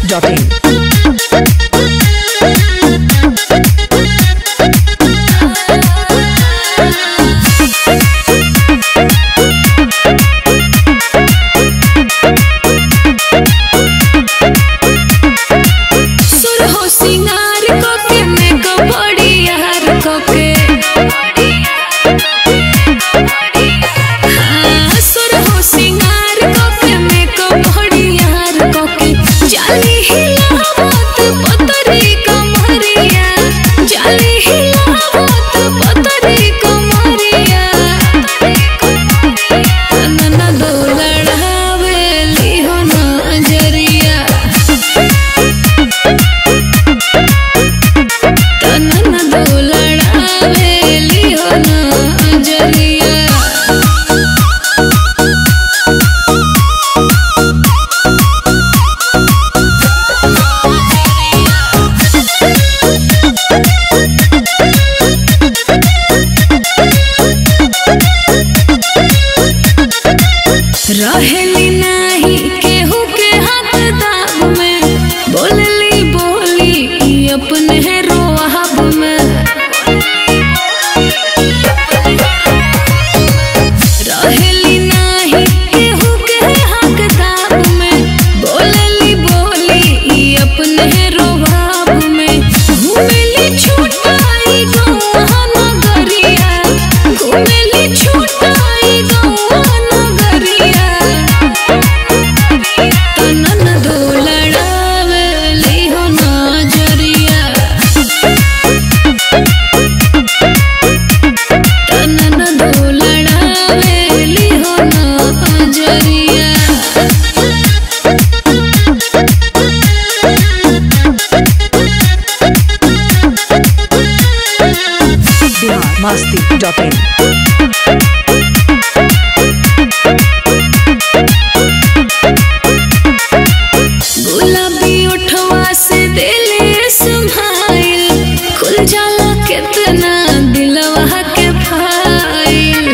रहेली नाही केहू के हाथ दाब में, बोलली बोली अपने रोहब में। रहेली नाही केहू के हाथ दाब में, बोलली बोली अपने रोहब में। घूमेली छुटाई गौआ नगरिया, घूमेली छुटाई गौआ नगरिया। masti.in गुलाबी उठवा से दिले संभाइल, खुल जाला कितना दिलवा के फाइल।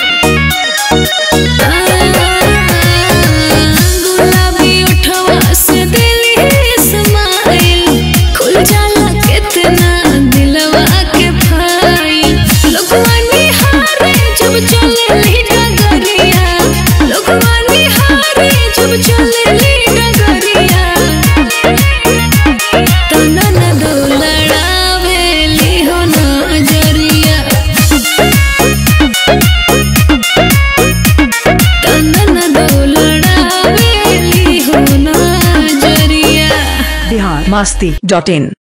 गुलाबी उठवा से दिले संभाइल, खुल जाला कितना दिलवा के फाइल। लोगवा निहारे जब चलेली डगरिया, लोगवा निहारे जब चलेली डगरिया। तनन दो लड़ावेली हो नजरिया, तनन दो लड़ावेली हो नजरिया। biharmasti.in